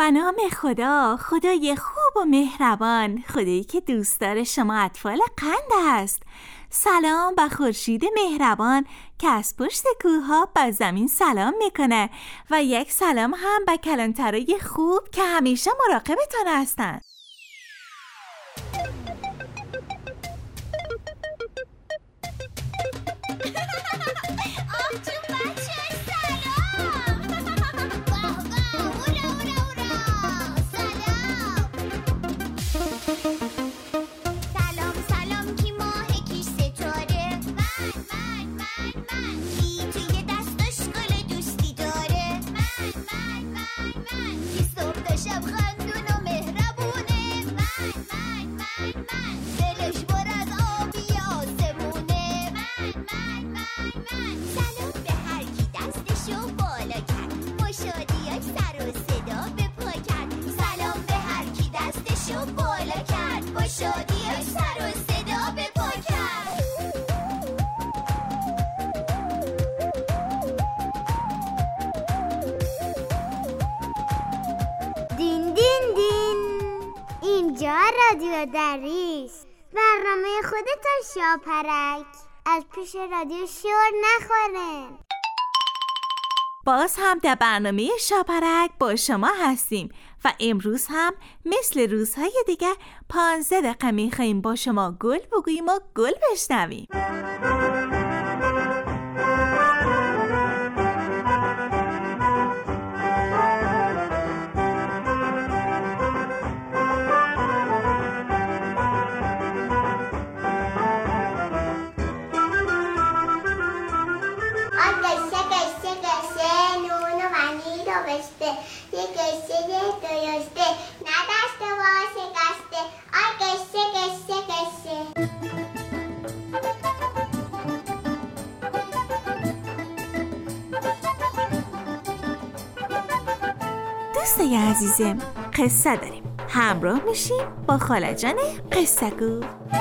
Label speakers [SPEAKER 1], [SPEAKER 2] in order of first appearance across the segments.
[SPEAKER 1] به نام خدا، خدای خوب و مهربان، خدایی که دوستدار شما اطفال قند است. سلام به خورشید مهربان که از پشت کوه‌ها به زمین سلام میکنه و یک سلام هم به کلانترای خوب که همیشه مراقبتان هستن.
[SPEAKER 2] اینجا رادیو دریس، برنامه خودتان شاپرک. از پیش رادیو شور نخوره.
[SPEAKER 1] باز هم در برنامه شاپرک با شما هستیم و امروز هم مثل روزهای دیگه 15 دقیقه میخواییم با شما گل بگوییم و گل بشنویم. دوستای عزیزم، قصه داریم. همراه میشیم با خاله جان قصه گو.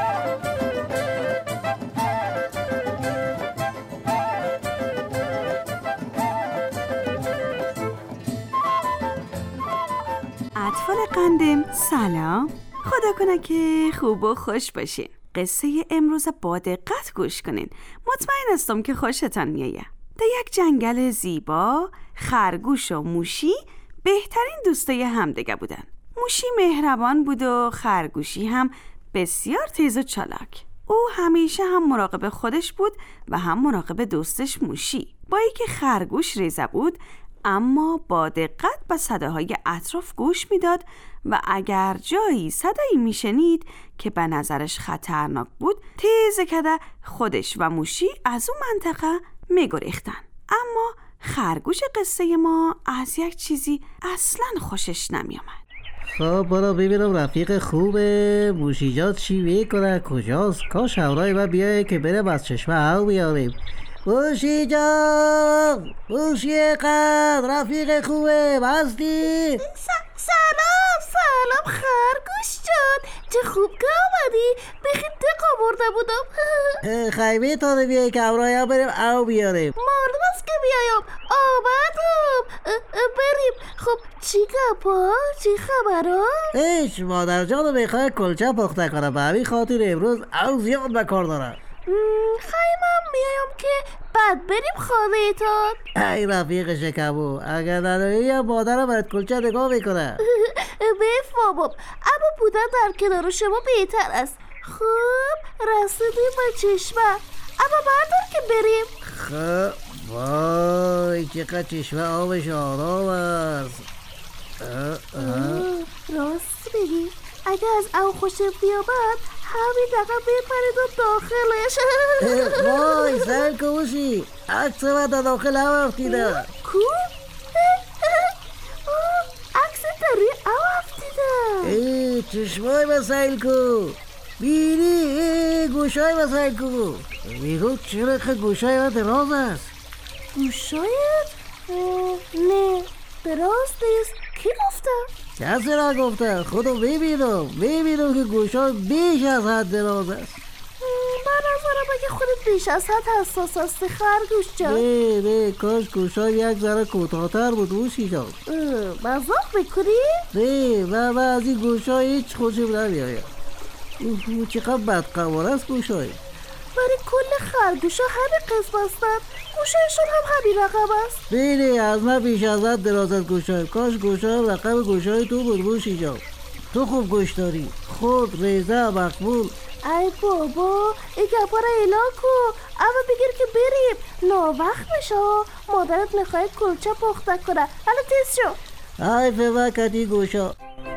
[SPEAKER 3] اطفال قندم سلام، خدا کنه که خوب و خوش باشین. قصه امروز با دقت گوش کنین، مطمئن هستم که خوشتان میایه. در یک جنگل زیبا خرگوش و موشی بهترین دوستای همدیگه بودن. موشی مهربان بود و خرگوشی هم بسیار تیز و چالاک. او همیشه هم مراقب خودش بود و هم مراقب دوستش موشی. با اینکه خرگوش ریزه بود اما با دقت به صداهای اطراف گوش میداد و اگر جایی صدایی میشنید که به نظرش خطرناک بود تیز کده خودش و موشی از اون منطقه میگریختن. اما خرگوش قصه ما از یک چیزی اصلا خوشش نمیامد.
[SPEAKER 4] خب برو ببینم رفیق خوبه موشی جان چی میکنه، کجاست؟ کاش همراه من بیایه که بریم از چشمه هوا بیاریم. موشی جان، موشی قد، رفیق خوبه هستی؟
[SPEAKER 5] سلام خرگوش جان، چه خوب که آمدی. بخیر دق آورده بودم.
[SPEAKER 4] خیمه تا بیایی که همراه هم بریم او بیاریم.
[SPEAKER 5] معلوم است که بیایم، آمدم. بریم. خب چی گپا؟ چی خبرها؟
[SPEAKER 4] هیچ، مادر جانو میخواه کلچه پخته کنم، به همین خاطر امروز او زیاد بکار دارم.
[SPEAKER 5] خیمم میایم که بعد بریم خانه تان.
[SPEAKER 4] ای رفیق شکمو، اگر نداری مادرم باید کلچه نگاه میکنه.
[SPEAKER 5] بفهمم، اما بودن در کنار شما بهتر است. خب رسیدیم به چشمه، اما بردار که بریم.
[SPEAKER 4] خب وای چقدر چشمه آبش آرام است.
[SPEAKER 5] راست بگی، اگه از او خوشم بیامد همین دقیقه بپرید داخلش.
[SPEAKER 4] وای سر کوشی، عکس من در داخل هم افتیده.
[SPEAKER 5] کو؟ عکس داری او افتیده.
[SPEAKER 4] ای چشمای مسائل کو، بینی گوشای مسائل کو. میگو چرا که گوشای من دراز است؟
[SPEAKER 5] گوشایت؟ نه دراز نیست. کی گفته؟
[SPEAKER 4] کسی را گفته، خودم میبینم که گوشای بیش از حد دراز است.
[SPEAKER 5] من نظرم مگه خودت بیش از حد حساس هستی خرگوش جان؟
[SPEAKER 4] نه کاش گوشای یک ذره کوتاه‌تر بود موشی جان.
[SPEAKER 5] مذاق میکنی؟
[SPEAKER 4] نه من از این گوشای هیچ خوشم نمیآید. چقدر بدقواره است گوشای.
[SPEAKER 5] ولی کل خرگوش ها همین قسم هستن، گوشایشون هم همین رقم است.
[SPEAKER 4] نه از من بیش از حد دراز از گوشای. کاش گوشای رقم گوشای تو بود موشی جان. تو خوب گوش داری، خود ریزه مقبول.
[SPEAKER 5] ای بابا این گپا رو اعلان کن، اما بگیر که بریم، ناوقت میشه. مادرت میخواد کلچه پخته کنه. حالا تیز شو.
[SPEAKER 4] ای فوقتی گوشا.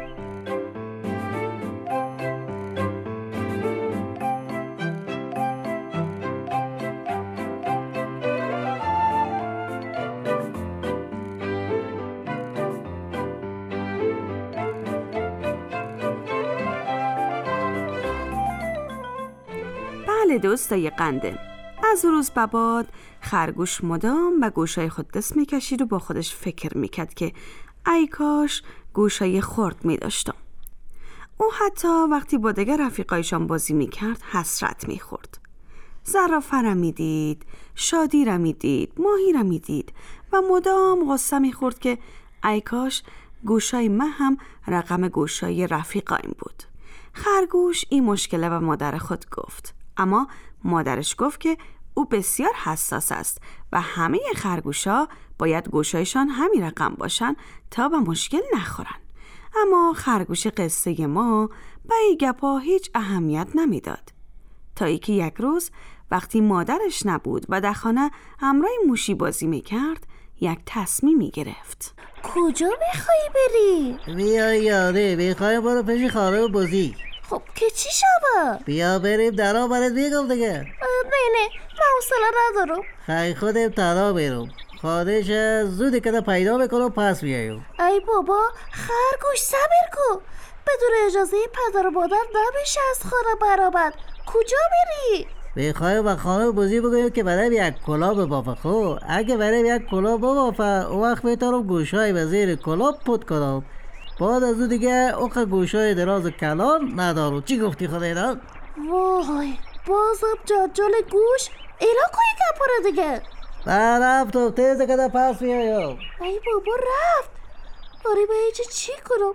[SPEAKER 3] بله دوستای قندم، از روز به بعد خرگوش مدام به گوشای خود دست میکشید و با خودش فکر میکرد که ای کاش گوشای خرد میداشتم. او حتی وقتی با دیگر رفیقایشان بازی میکرد حسرت میخورد. زرافه را میدید، شادی را میدید، ماهی را میدید و مدام غصه میخورد که ای کاش گوشای من هم رقم گوشای رفیقایم بود. خرگوش این مشکل به مادر خود گفت، اما مادرش گفت که او بسیار حساس است و همه خرگوشا باید گوشایشان همین رقم باشن تا به مشکل نخورن. اما خرگوش قصه ما به این گپا هیچ اهمیت نمیداد، تا اینکه یک روز وقتی مادرش نبود و در خانه همراه موشی بازی میکرد یک تصمیمی گرفت.
[SPEAKER 5] کجا میخوایی بری؟
[SPEAKER 4] بیا یاره میخوایم برو پیش خانه بازی.
[SPEAKER 5] خب که چی شبه؟
[SPEAKER 4] بیا بریم درا برات میگم دیگه.
[SPEAKER 5] نه من حوصله ندارم.
[SPEAKER 4] خیلی خودم تنها برم، خانهش زودی که پیدا میکنم پس بیایم.
[SPEAKER 5] ای بابا خرگوش صبر کن، بدون اجازه پدر و مادر نمیشه از خانه برآمد. کجا میری؟
[SPEAKER 4] میخوایم با خانه بازی بگویم که برای یک کلاه ببافه. خب اگه برای یک کلاه ببافه اون وقت میتونم گوشای به زیر کلاه پود کنم. بعد از اون دیگه اوق گوشای دراز و کلان ندارم. چی گفتی خدایران؟
[SPEAKER 5] وای بازم جنجال گوش. ایلا کنی گپا رو دیگه.
[SPEAKER 4] من رفتم تیزه که در پس بیایم.
[SPEAKER 5] ای بابا رفت. آره با ایچه چی کنم؟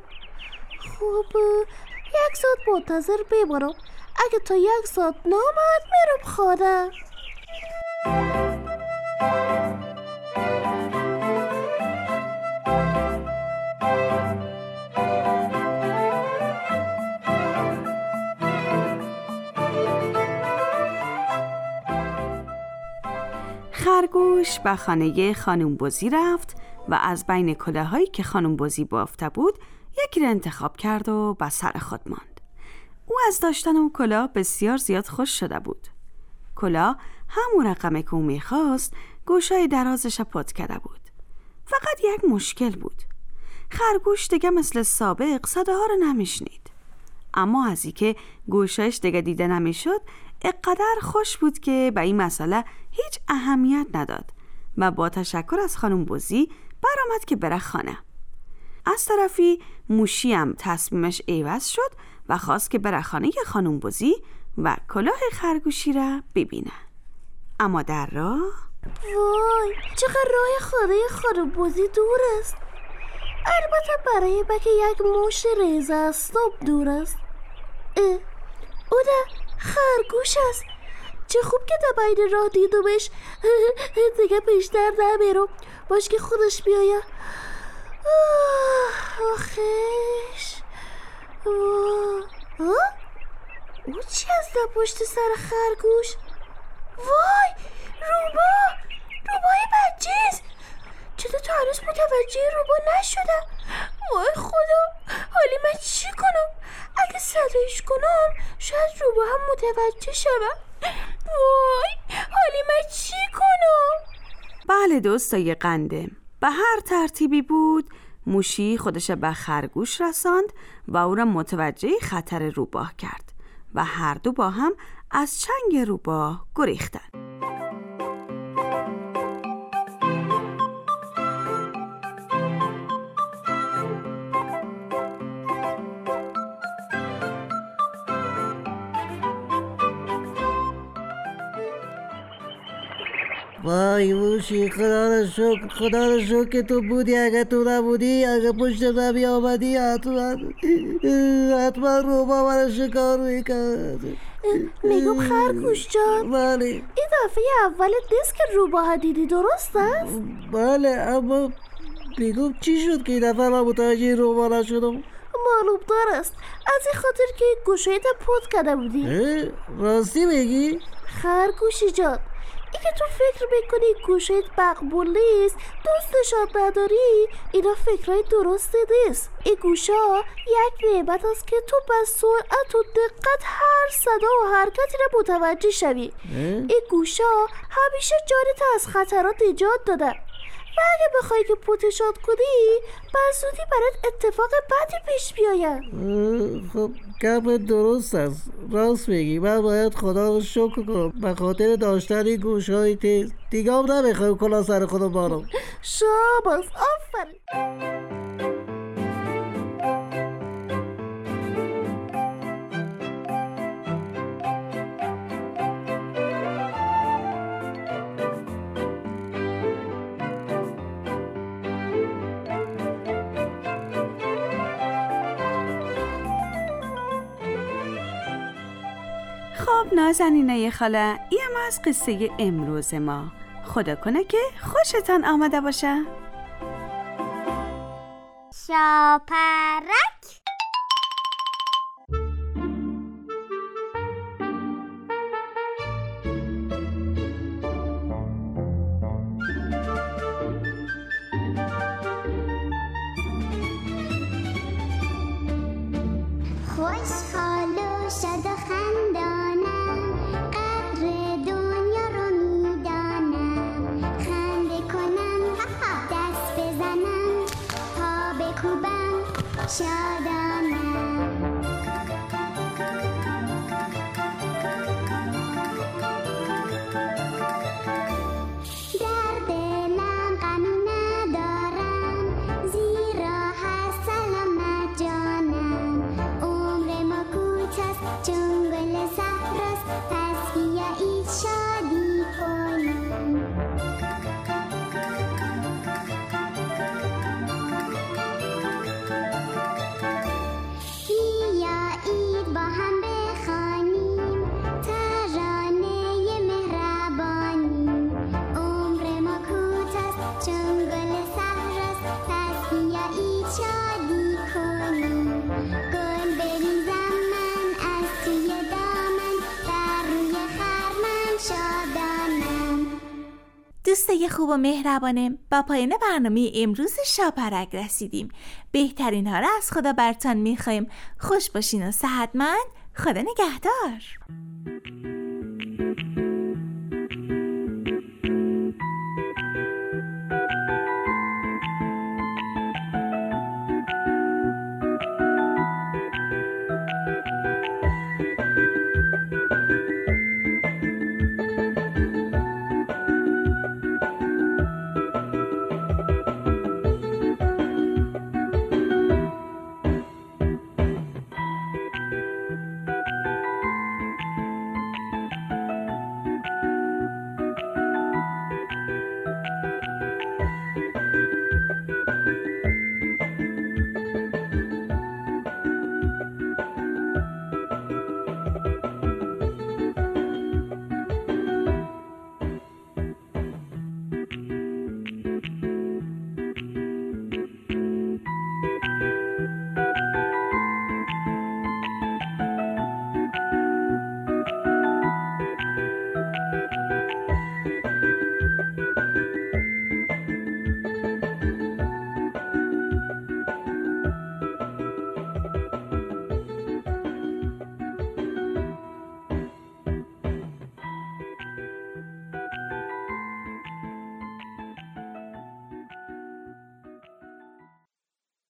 [SPEAKER 5] خب 1 ساعت منتظر بمانم. اگه تا 1 ساعت نامد میرم خانه.
[SPEAKER 3] خرگوش به خانه خانم بازی رفت و از بین کلاهایی که خانم بازی بافته بود یکی را انتخاب کرد و به سر خود ماند. او از داشتن اون کلاه بسیار زیاد خوش شده بود. کلاه همون رقمی که او میخواست گوشای درازش پات کرده بود. فقط یک مشکل بود. خرگوش دیگه مثل سابق صداها رو نمیشنید. اما از اینکه گوشش دیگه دیده نمیشد اقدر خوش بود که به این مسئله هیچ اهمیت نداد و با تشکر از خانم بازی برآمد که بره خانه. از طرفی موشی هم تصمیمش عوض شد و خواست که بره خانه خانم بازی و کلاه خرگوشی را ببینه. اما در راه
[SPEAKER 5] وای چقدر راه خانه خانم بازی دور است. البته برای بگه یک موش ریزه استم دور است. او ده خرگوش است. چه خوب که در بین راه دیدمش. دیگه بیشتر نمیرم، باش که خودش بیاید. آخش او چی است در پشت سر خرگوش؟ وای روبای بچه‌ست. چطور تا هنوز متوجه روبا نشدم؟ وای خدا حالی من چی کنم؟ اگه صدایش کنم شاید روبا هم متوجه شدم. وای حالی من چی کنم؟
[SPEAKER 3] بله دوستای قندم، به هر ترتیبی بود موشی خودش به خرگوش رساند و او را متوجه خطر روباه کرد و هر دو با هم از چنگ روباه گریختند.
[SPEAKER 4] وای موشی، خدا رو شکر که تو بودی. اگه تو نبودی، اگه پشت نمی آمدی، حتما روبا من شکار میکرد.
[SPEAKER 5] میگم خرگوش جان،
[SPEAKER 4] بله
[SPEAKER 5] این دفعه اول نیست که روباه دیدی، درست است؟
[SPEAKER 4] بله، اما میگم چی شد که این دفعه من متوجه روبا نشدم؟
[SPEAKER 5] معلوم دار است، از این خاطر که گوشه‌ت پود کرده بودی.
[SPEAKER 4] راستی میگی؟
[SPEAKER 5] خرگوشی جان، این که تو فکر میکنی گوشه‌ت مقبول نیست، دوستشان نداری، اینا فکرهای درستی نیست. این گوشا یک نعمت است که تو به سرعت و دقت هر صدا و حرکتی را متوجه شوی. این گوشا همیشه جانت از خطرات نجات داده و اگه بخوای که پوتشان کنی، بزودی برات اتفاق بدی پیش بیاید.
[SPEAKER 4] خب کم درست است، راست میگی. من باید خدا رو شکر کنم به خاطر داشتن این گوش‌های تیز. دیگه هم نمیخوایم کلا سر خودم بارم.
[SPEAKER 5] شاباس، آفرین.
[SPEAKER 3] خب نازنینه خاله، این هم از قصه امروز ما. خدا کنه که خوشتان آمده باشه.
[SPEAKER 2] شاپرک. خوشحال و شاد و خندانم، قدر دنیا رو میدانم. خنده کنم، دست بزنم، پا بکوبم، شادانم. در دلم غمی ندارم، زیرا هست سلامت جانم. عمر ما کوتاست چون گل صحراست، پس بیایید شادی کنیم. بیایید با هم بخوانیم ترانه مهربانی. عمر ما کوتاست چون گل صحراست، پس بیایید شادی کنیم. گل بریزم من از توی دامن، بر روی خرمن شادانم.
[SPEAKER 1] دوستای خوب و مهربانم، با پایان برنامه امروز شاپرک رسیدیم. بهترین ها را از خدا برتان میخوایم. خوش باشین و صحتمند. خدا نگهدار.